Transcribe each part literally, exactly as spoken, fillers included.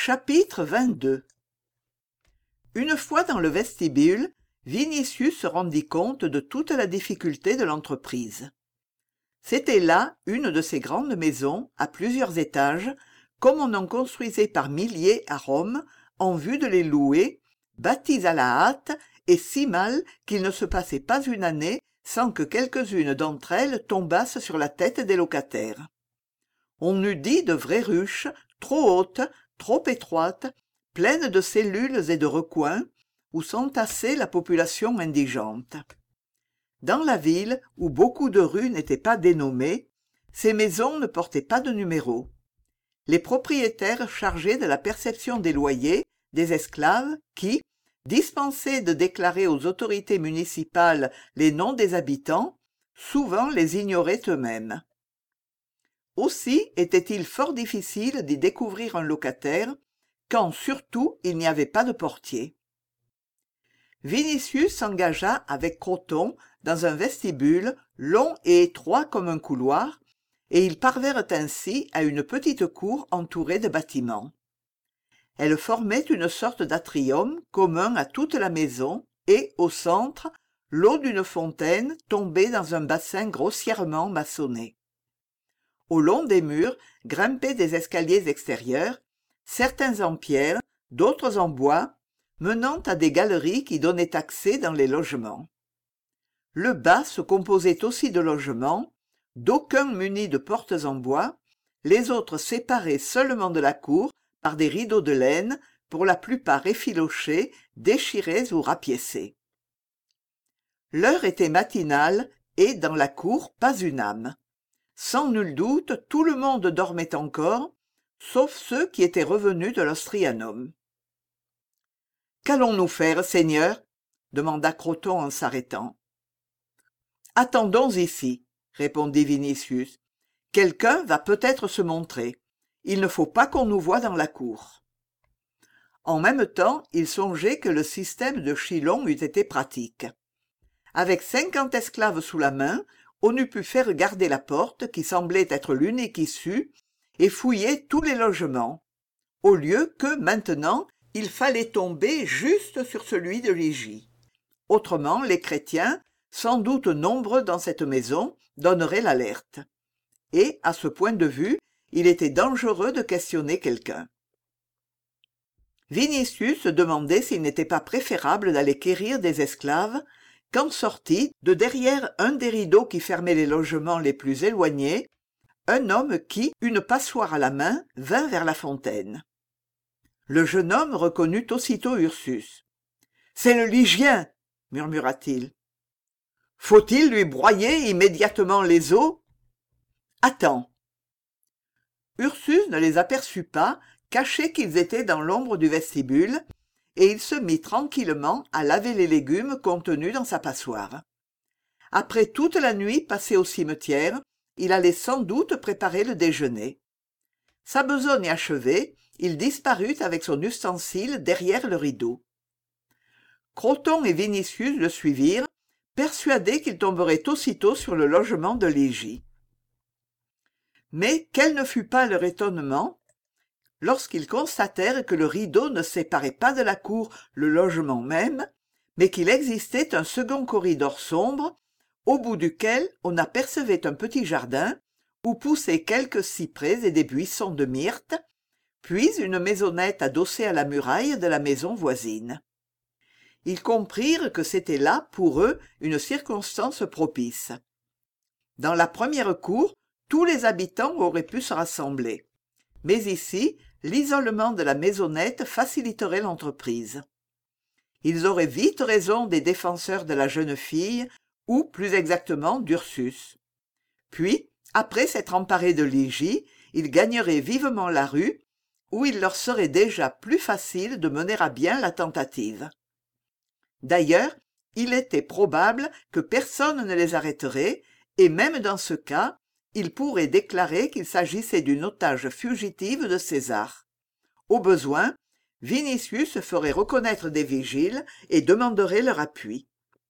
Chapitre vingt-deux. Une fois dans le vestibule, Vinicius se rendit compte de toute la difficulté de l'entreprise. C'était là une de ces grandes maisons, à plusieurs étages, comme on en construisait par milliers à Rome, en vue de les louer, bâties à la hâte et si mal qu'il ne se passait pas une année sans que quelques-unes d'entre elles tombassent sur la tête des locataires. On eût dit de vraies ruches, trop hautes, trop étroites, pleines de cellules et de recoins, où s'entassait la population indigente. Dans la ville, où beaucoup de rues n'étaient pas dénommées, ces maisons ne portaient pas de numéro. Les propriétaires chargés de la perception des loyers, des esclaves, qui, dispensés de déclarer aux autorités municipales les noms des habitants, souvent les ignoraient eux-mêmes. Aussi était-il fort difficile d'y découvrir un locataire, quand surtout il n'y avait pas de portier. Vinicius s'engagea avec Croton dans un vestibule long et étroit comme un couloir, et ils parvinrent ainsi à une petite cour entourée de bâtiments. Elle formait une sorte d'atrium commun à toute la maison, et, au centre, l'eau d'une fontaine tombait dans un bassin grossièrement maçonné. Au long des murs grimpaient des escaliers extérieurs, certains en pierre, d'autres en bois, menant à des galeries qui donnaient accès dans les logements. Le bas se composait aussi de logements, d'aucuns munis de portes en bois, les autres séparés seulement de la cour par des rideaux de laine, pour la plupart effilochés, déchirés ou rapiécés. L'heure était matinale et, dans la cour, pas une âme. Sans nul doute, tout le monde dormait encore, sauf ceux qui étaient revenus de l'Ostrianum. « Qu'allons-nous faire, Seigneur ?» demanda Croton en s'arrêtant. « Attendons ici, » répondit Vinicius. « Quelqu'un va peut-être se montrer. Il ne faut pas qu'on nous voie dans la cour. » En même temps, il songeait que le système de Chilon eût été pratique. Avec cinquante esclaves sous la main, on eût pu faire garder la porte, qui semblait être l'unique issue, et fouiller tous les logements, au lieu que, maintenant, il fallait tomber juste sur celui de Ligie. Autrement, les chrétiens, sans doute nombreux dans cette maison, donneraient l'alerte. Et, à ce point de vue, il était dangereux de questionner quelqu'un. Vinicius se demandait s'il n'était pas préférable d'aller quérir des esclaves, quand sortit, de derrière un des rideaux qui fermaient les logements les plus éloignés, un homme qui, une passoire à la main, vint vers la fontaine. Le jeune homme reconnut aussitôt Ursus. « C'est le Ligien !» murmura-t-il. « Faut-il lui broyer immédiatement les os ?»« Attends !» Ursus ne les aperçut pas, cachés qu'ils étaient dans l'ombre du vestibule, et il se mit tranquillement à laver les légumes contenus dans sa passoire. Après toute la nuit passée au cimetière, il allait sans doute préparer le déjeuner. Sa besogne achevée, il disparut avec son ustensile derrière le rideau. Croton et Vinicius le suivirent, persuadés qu'il tomberait aussitôt sur le logement de Ligie. Mais quel ne fut pas leur étonnement lorsqu'ils constatèrent que le rideau ne séparait pas de la cour le logement même, mais qu'il existait un second corridor sombre, au bout duquel on apercevait un petit jardin où poussaient quelques cyprès et des buissons de myrte, puis une maisonnette adossée à la muraille de la maison voisine. Ils comprirent que c'était là, pour eux, une circonstance propice. Dans la première cour, tous les habitants auraient pu se rassembler. Mais ici, l'isolement de la maisonnette faciliterait l'entreprise. Ils auraient vite raison des défenseurs de la jeune fille, ou plus exactement d'Ursus. Puis, après s'être emparés de Ligie, ils gagneraient vivement la rue, où il leur serait déjà plus facile de mener à bien la tentative. D'ailleurs, il était probable que personne ne les arrêterait, et même dans ce cas, ils pourraient déclarer qu'il s'agissait d'une otage fugitive de César. Au besoin, Vinicius ferait reconnaître des vigiles et demanderait leur appui.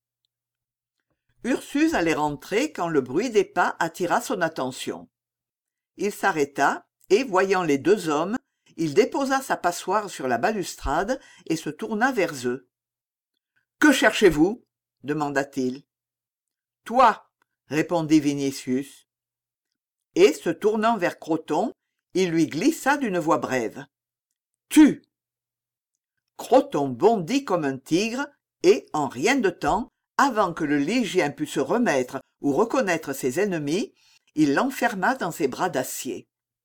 Ursus allait rentrer quand le bruit des pas attira son attention. Il s'arrêta et, voyant les deux hommes, il déposa sa passoire sur la balustrade et se tourna vers eux. « Que cherchez-vous » demanda-t-il. « Toi » répondit Vinicius. Et, se tournant vers Croton, il lui glissa d'une voix brève. « Tu !» Croton bondit comme un tigre et, en rien de temps, avant que le Lygien pût se remettre ou reconnaître ses ennemis, il l'enferma dans ses bras d'acier.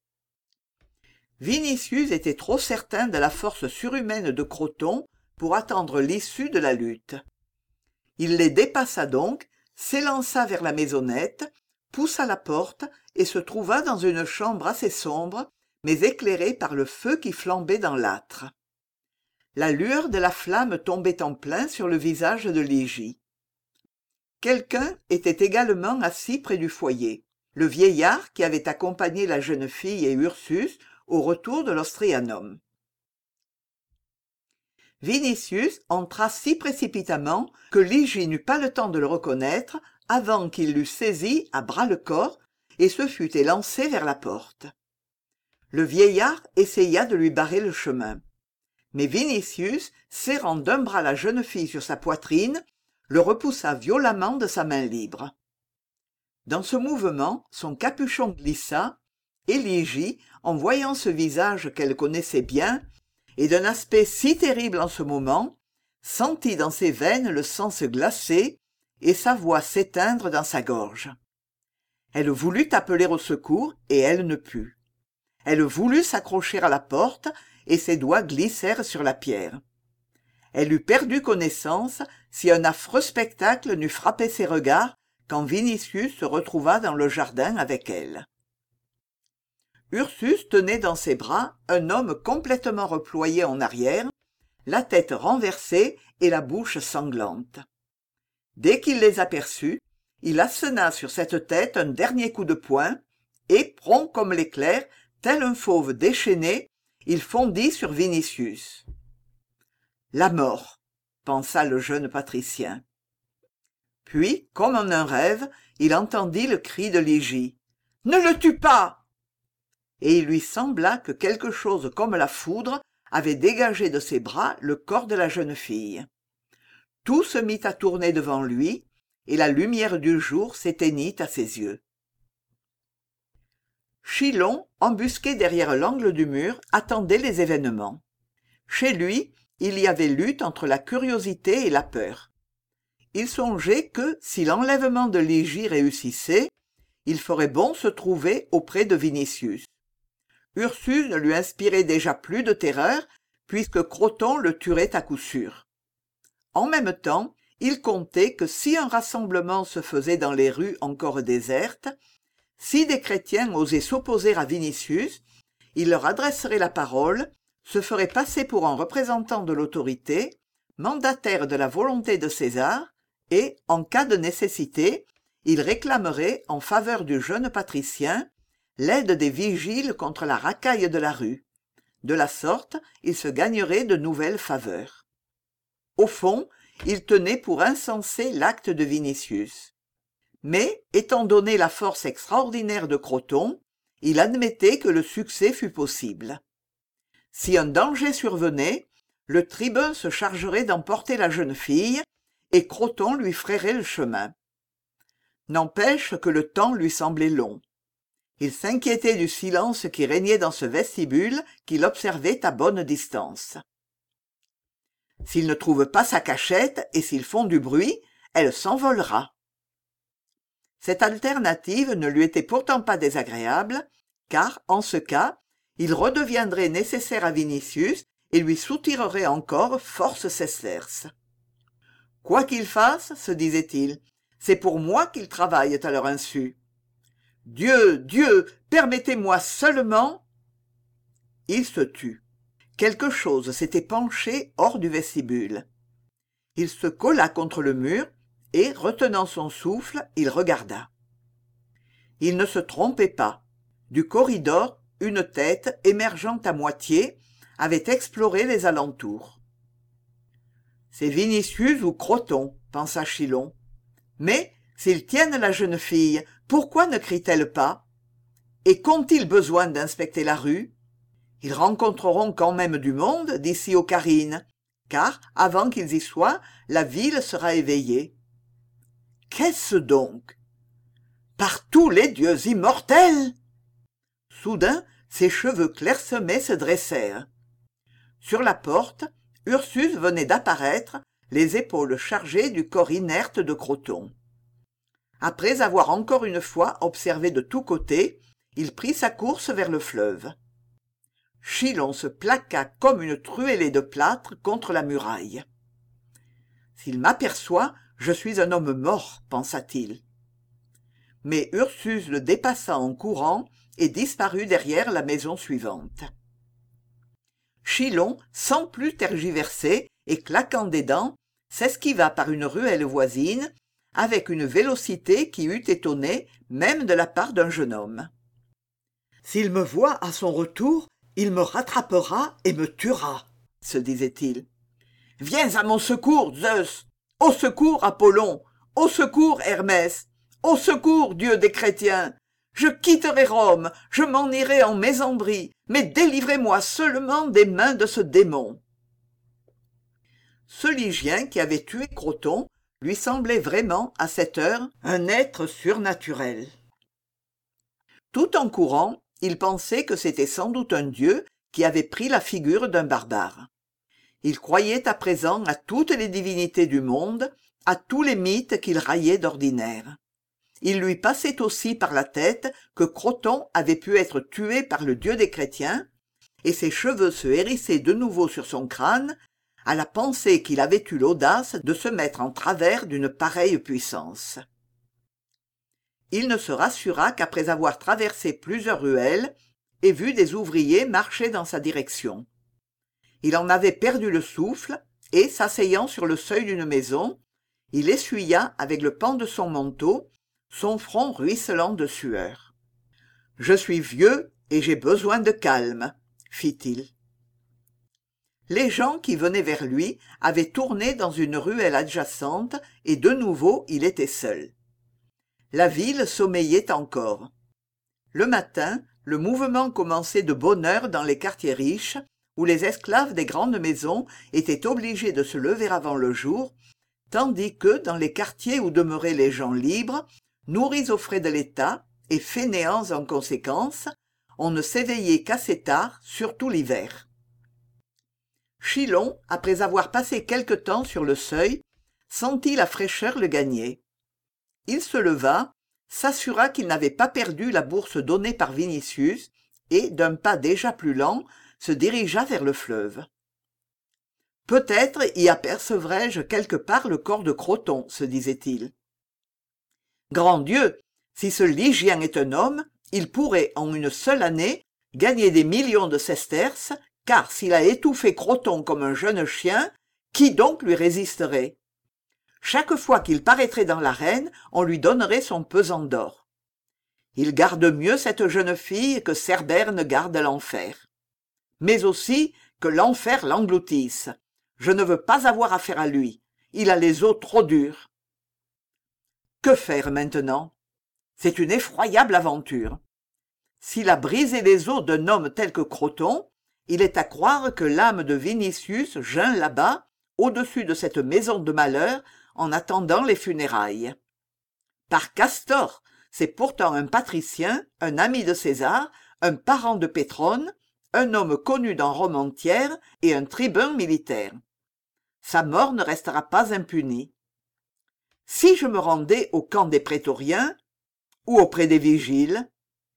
Vinicius était trop certain de la force surhumaine de Croton pour attendre l'issue de la lutte. Il les dépassa donc, s'élança vers la maisonnette, poussa la porte et se trouva dans une chambre assez sombre, mais éclairée par le feu qui flambait dans l'âtre. La lueur de la flamme tombait en plein sur le visage de Ligy. Quelqu'un était également assis près du foyer, le vieillard qui avait accompagné la jeune fille et Ursus au retour de l'Ostrianum. Vinicius entra si précipitamment que Ligy n'eut pas le temps de le reconnaître avant qu'il l'eût saisi à bras-le-corps et se fût élancé vers la porte. Le vieillard essaya de lui barrer le chemin. Mais Vinicius, serrant d'un bras la jeune fille sur sa poitrine, le repoussa violemment de sa main libre. Dans ce mouvement, son capuchon glissa, et Ligy, en voyant ce visage qu'elle connaissait bien, et d'un aspect si terrible en ce moment, sentit dans ses veines le sang se glacer et sa voix s'éteindre dans sa gorge. Elle voulut appeler au secours, et elle ne put. Elle voulut s'accrocher à la porte, et ses doigts glissèrent sur la pierre. Elle eût perdu connaissance si un affreux spectacle n'eût frappé ses regards quand Vinicius se retrouva dans le jardin avec elle. Ursus tenait dans ses bras un homme complètement reployé en arrière, la tête renversée et la bouche sanglante. Dès qu'il les aperçut, il assena sur cette tête un dernier coup de poing, et, prompt comme l'éclair, tel un fauve déchaîné, il fondit sur Vinicius. « La mort !» pensa le jeune patricien. Puis, comme en un rêve, il entendit le cri de Ligy. « Ne le tue pas !» Et il lui sembla que quelque chose comme la foudre avait dégagé de ses bras le corps de la jeune fille. Tout se mit à tourner devant lui, et la lumière du jour s'éteignit à ses yeux. Chilon, embusqué derrière l'angle du mur, attendait les événements. Chez lui, il y avait lutte entre la curiosité et la peur. Il songeait que, si l'enlèvement de Ligy réussissait, il ferait bon se trouver auprès de Vinicius. Ursus ne lui inspirait déjà plus de terreur, puisque Croton le tuerait à coup sûr. En même temps, il comptait que si un rassemblement se faisait dans les rues encore désertes, si des chrétiens osaient s'opposer à Vinicius, il leur adresserait la parole, se ferait passer pour un représentant de l'autorité, mandataire de la volonté de César, et, en cas de nécessité, il réclamerait, en faveur du jeune patricien, l'aide des vigiles contre la racaille de la rue. De la sorte, il se gagnerait de nouvelles faveurs. Au fond, il tenait pour insensé l'acte de Vinicius. Mais, étant donné la force extraordinaire de Croton, il admettait que le succès fût possible. Si un danger survenait, le tribun se chargerait d'emporter la jeune fille, et Croton lui frayerait le chemin. N'empêche que le temps lui semblait long. Il s'inquiétait du silence qui régnait dans ce vestibule qu'il observait à bonne distance. S'il ne trouve pas sa cachette et s'ils font du bruit, elle s'envolera. Cette alternative ne lui était pourtant pas désagréable, car, en ce cas, il redeviendrait nécessaire à Vinicius et lui soutirerait encore force sesterces. Quoi qu'ils fassent, se disait-il, c'est pour moi qu'ils travaillent à leur insu. Dieu, Dieu, permettez-moi seulement... Il se tut. Quelque chose s'était penché hors du vestibule. Il se colla contre le mur et, retenant son souffle, il regarda. Il ne se trompait pas. Du corridor, une tête, émergeant à moitié, avait exploré les alentours. « C'est Vinicius ou Croton, » pensa Chilon. « Mais, s'ils tiennent la jeune fille, pourquoi ne crie-t-elle pas? Et qu'ont-ils besoin d'inspecter la rue? Ils rencontreront quand même du monde d'ici aux Carines, car, avant qu'ils y soient, la ville sera éveillée. Qu'est-ce donc? Par tous les dieux immortels! Soudain, ses cheveux clairsemés se dressèrent. Sur la porte, Ursus venait d'apparaître, les épaules chargées du corps inerte de Croton. Après avoir encore une fois observé de tous côtés, il prit sa course vers le fleuve. Chilon se plaqua comme une truellée de plâtre contre la muraille. « S'il m'aperçoit, je suis un homme mort, pensa-t-il. Mais Ursus le dépassa en courant et disparut derrière la maison suivante. Chilon, sans plus tergiverser et claquant des dents, s'esquiva par une ruelle voisine avec une vélocité qui eût étonné même de la part d'un jeune homme. « S'il me voit à son retour, il me rattrapera et me tuera, » se disait-il. « Viens à mon secours, Zeus! Au secours, Apollon! Au secours, Hermès! Au secours, Dieu des chrétiens! Je quitterai Rome, je m'en irai en Mésandrie, mais délivrez-moi seulement des mains de ce démon. » Ce Lygien qui avait tué Croton lui semblait vraiment, à cette heure, un être surnaturel. Tout en courant, il pensait que c'était sans doute un dieu qui avait pris la figure d'un barbare. Il croyait à présent à toutes les divinités du monde, à tous les mythes qu'il raillait d'ordinaire. Il lui passait aussi par la tête que Croton avait pu être tué par le dieu des chrétiens, et ses cheveux se hérissaient de nouveau sur son crâne, à la pensée qu'il avait eu l'audace de se mettre en travers d'une pareille puissance. Il ne se rassura qu'après avoir traversé plusieurs ruelles et vu des ouvriers marcher dans sa direction. Il en avait perdu le souffle et, s'asseyant sur le seuil d'une maison, il essuya avec le pan de son manteau son front ruisselant de sueur. « Je suis vieux et j'ai besoin de calme, » fit-il. Les gens qui venaient vers lui avaient tourné dans une ruelle adjacente et de nouveau il était seul. La ville sommeillait encore. Le matin, le mouvement commençait de bonne heure dans les quartiers riches, où les esclaves des grandes maisons étaient obligés de se lever avant le jour, tandis que, dans les quartiers où demeuraient les gens libres, nourris aux frais de l'État et fainéants en conséquence, on ne s'éveillait qu'assez tard, surtout l'hiver. Chilon, après avoir passé quelque temps sur le seuil, sentit la fraîcheur le gagner. Il se leva, s'assura qu'il n'avait pas perdu la bourse donnée par Vinicius et, d'un pas déjà plus lent, se dirigea vers le fleuve. « Peut-être y apercevrai-je quelque part le corps de Croton, » se disait-il. « Grand Dieu, si ce Lygien est un homme, il pourrait, en une seule année, gagner des millions de sesterces, car s'il a étouffé Croton comme un jeune chien, qui donc lui résisterait? Chaque fois qu'il paraîtrait dans l'arène, on lui donnerait son pesant d'or. Il garde mieux cette jeune fille que Cerbère ne garde l'enfer. Mais aussi que l'enfer l'engloutisse. Je ne veux pas avoir affaire à lui. Il a les os trop durs. Que faire maintenant? C'est une effroyable aventure. S'il a brisé les os d'un homme tel que Croton, il est à croire que l'âme de Vinicius geint là-bas, au-dessus de cette maison de malheur, en attendant les funérailles. Par Castor, c'est pourtant un patricien, un ami de César, un parent de Pétrone, un homme connu dans Rome entière et un tribun militaire. Sa mort ne restera pas impunie. Si je me rendais au camp des prétoriens ou auprès des vigiles?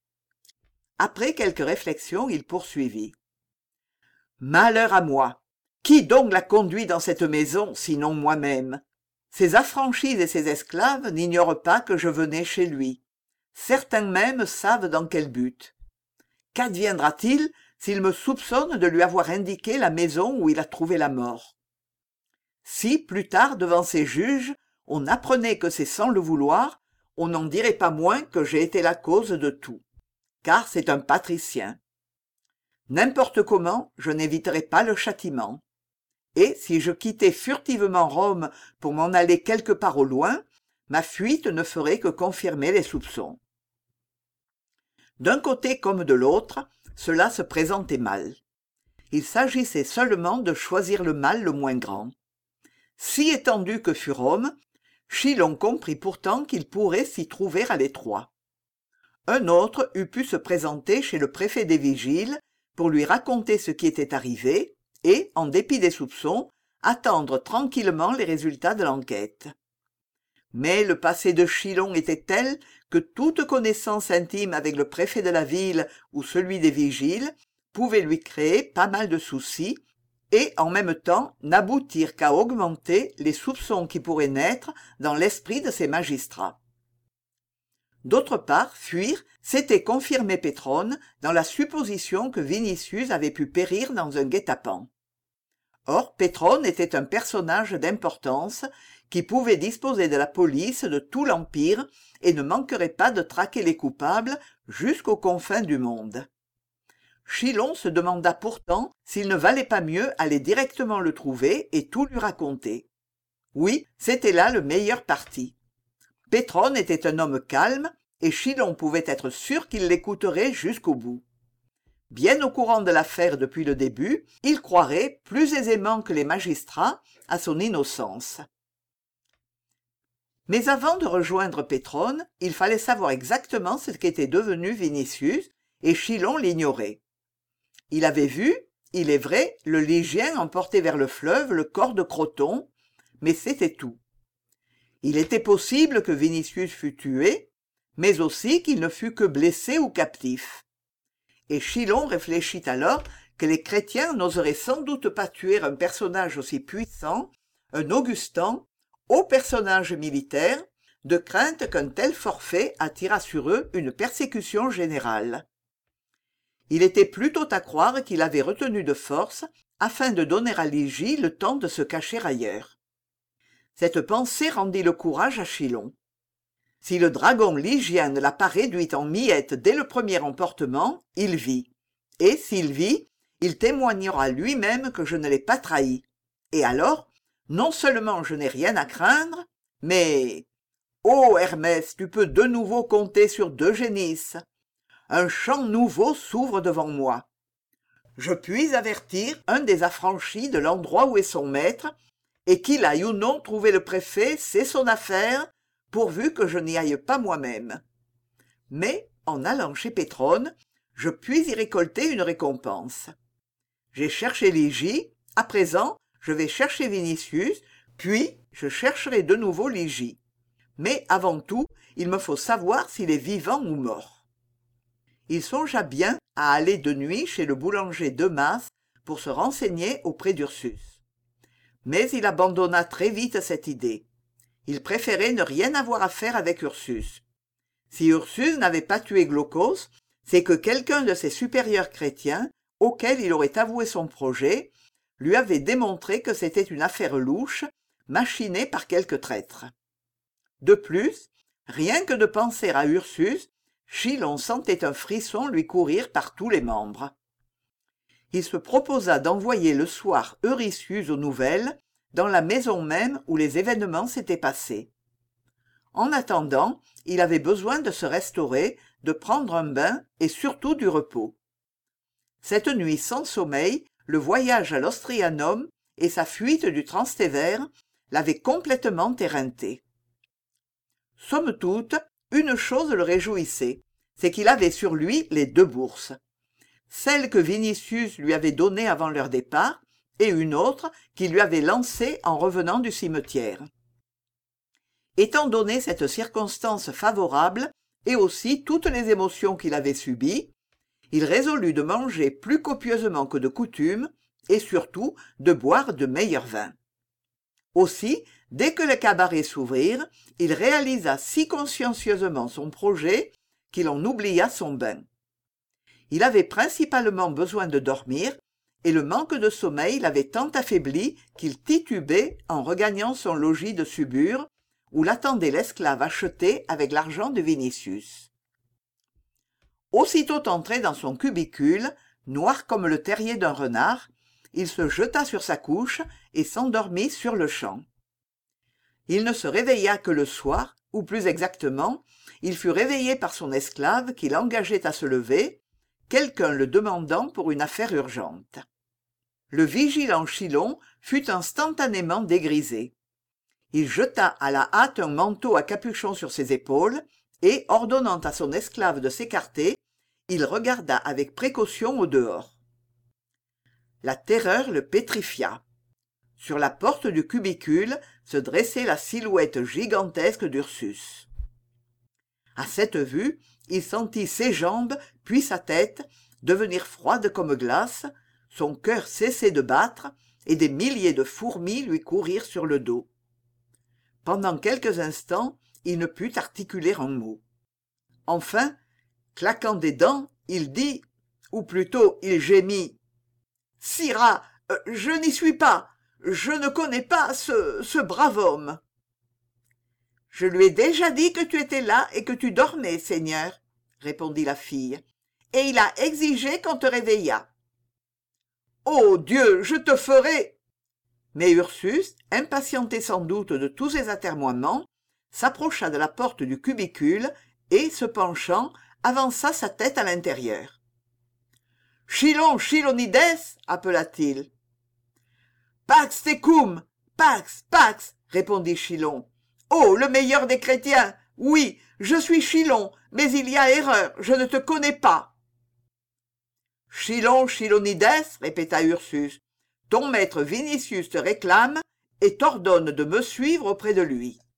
Après quelques réflexions, il poursuivit. Malheur à moi! Qui donc l'a conduit dans cette maison, sinon moi-même? Ses affranchis et ses esclaves n'ignorent pas que je venais chez lui. Certains même savent dans quel but. Qu'adviendra-t-il s'il me soupçonne de lui avoir indiqué la maison où il a trouvé la mort? Si, plus tard, devant ses juges, on apprenait que c'est sans le vouloir, on n'en dirait pas moins que j'ai été la cause de tout, car c'est un patricien. N'importe comment, je n'éviterai pas le châtiment. Et si je quittais furtivement Rome pour m'en aller quelque part au loin, ma fuite ne ferait que confirmer les soupçons. D'un côté comme de l'autre, cela se présentait mal. Il s'agissait seulement de choisir le mal le moins grand. Si étendu que fût Rome, Chilon comprit pourtant qu'il pourrait s'y trouver à l'étroit. Un autre eût pu se présenter chez le préfet des vigiles pour lui raconter ce qui était arrivé et, en dépit des soupçons, attendre tranquillement les résultats de l'enquête. Mais le passé de Chilon était tel que toute connaissance intime avec le préfet de la ville ou celui des vigiles pouvait lui créer pas mal de soucis et en même temps n'aboutir qu'à augmenter les soupçons qui pourraient naître dans l'esprit de ces magistrats. D'autre part, fuir, c'était confirmer Pétrone dans la supposition que Vinicius avait pu périr dans un guet-apens. Or, Pétrone était un personnage d'importance qui pouvait disposer de la police de tout l'Empire et ne manquerait pas de traquer les coupables jusqu'aux confins du monde. Chilon se demanda pourtant s'il ne valait pas mieux aller directement le trouver et tout lui raconter. Oui, c'était là le meilleur parti. Pétrone était un homme calme, et Chilon pouvait être sûr qu'il l'écouterait jusqu'au bout. Bien au courant de l'affaire depuis le début, il croirait, plus aisément que les magistrats, à son innocence. Mais avant de rejoindre Pétrone, il fallait savoir exactement ce qu'était devenu Vinicius, et Chilon l'ignorait. Il avait vu, il est vrai, le Lygien emporter vers le fleuve le corps de Croton, mais c'était tout. Il était possible que Vinicius fût tué, mais aussi qu'il ne fût que blessé ou captif. Et Chilon réfléchit alors que les chrétiens n'oseraient sans doute pas tuer un personnage aussi puissant, un Augustan, haut personnage militaire, de crainte qu'un tel forfait attirât sur eux une persécution générale. Il était plutôt à croire qu'il avait retenu de force afin de donner à Ligie le temps de se cacher ailleurs. Cette pensée rendit le courage à Chilon. Si le dragon lygien ne l'a pas réduit en miettes dès le premier emportement, il vit. Et s'il vit, il témoignera lui-même que je ne l'ai pas trahi. Et alors, non seulement je n'ai rien à craindre, mais... Ô Hermès, tu peux de nouveau compter sur Eugénis. Un champ nouveau s'ouvre devant moi. Je puis avertir un des affranchis de l'endroit où est son maître, et qu'il aille ou non trouver le préfet, c'est son affaire, pourvu que je n'y aille pas moi-même. Mais, en allant chez Pétrone, je puis y récolter une récompense. J'ai cherché Ligie, à présent, je vais chercher Vinicius, puis je chercherai de nouveau Ligie. Mais avant tout, il me faut savoir s'il est vivant ou mort. Il songea bien à aller de nuit chez le boulanger Demas pour se renseigner auprès d'Ursus. Mais il abandonna très vite cette idée. Il préférait ne rien avoir à faire avec Ursus. Si Ursus n'avait pas tué Glaucos, c'est que quelqu'un de ses supérieurs chrétiens, auquel il aurait avoué son projet, lui avait démontré que c'était une affaire louche, machinée par quelque traître. De plus, rien que de penser à Ursus, Chilon sentait un frisson lui courir par tous les membres. Il se proposa d'envoyer le soir Euryssus aux nouvelles, dans la maison même où les événements s'étaient passés. En attendant, il avait besoin de se restaurer, de prendre un bain et surtout du repos. Cette nuit sans sommeil, le voyage à l'Ostrianum et sa fuite du Transtévère l'avaient complètement éreinté. Somme toute, une chose le réjouissait, c'est qu'il avait sur lui les deux bourses. Celle que Vinicius lui avait donnée avant leur départ, et une autre qu'il lui avait lancée en revenant du cimetière. Étant donné cette circonstance favorable, et aussi toutes les émotions qu'il avait subies, il résolut de manger plus copieusement que de coutume, et surtout de boire de meilleurs vins. Aussi, dès que les cabarets s'ouvrirent, il réalisa si consciencieusement son projet qu'il en oublia son bain. Il avait principalement besoin de dormir, et le manque de sommeil l'avait tant affaibli qu'il titubait en regagnant son logis de Subure, où l'attendait l'esclave acheté avec l'argent de Vinicius. Aussitôt entré dans son cubicule, noir comme le terrier d'un renard, il se jeta sur sa couche et s'endormit sur-le-champ. Il ne se réveilla que le soir, ou plus exactement, il fut réveillé par son esclave qui l'engageait à se lever, quelqu'un le demandant pour une affaire urgente. Le vigilant Chilon fut instantanément dégrisé. Il jeta à la hâte un manteau à capuchon sur ses épaules et, ordonnant à son esclave de s'écarter, il regarda avec précaution au dehors. La terreur le pétrifia. Sur la porte du cubicule se dressait la silhouette gigantesque d'Ursus. À cette vue, il sentit ses jambes, puis sa tête, devenir froides comme glace, son cœur cesser de battre, et des milliers de fourmis lui courirent sur le dos. Pendant quelques instants, il ne put articuler un mot. Enfin, claquant des dents, il dit, ou plutôt il gémit, « Sirah, euh, je n'y suis pas, je ne connais pas ce, ce brave homme. »« Je lui ai déjà dit que tu étais là et que tu dormais, Seigneur, » répondit la fille, « et il a exigé qu'on te réveillât. »« Ô Dieu, je te ferai !» Mais Ursus, impatienté sans doute de tous ces atermoiements, s'approcha de la porte du cubicule et, se penchant, avança sa tête à l'intérieur. « Chilon Chilonides » appela-t-il. « Pax tecum, Pax, Pax » répondit Chilon. « Oh, le meilleur des chrétiens! Oui, je suis Chilon, mais il y a erreur, je ne te connais pas. »« Chilon Chilonides » répéta Ursus. « Ton maître Vinicius te réclame et t'ordonne de me suivre auprès de lui. »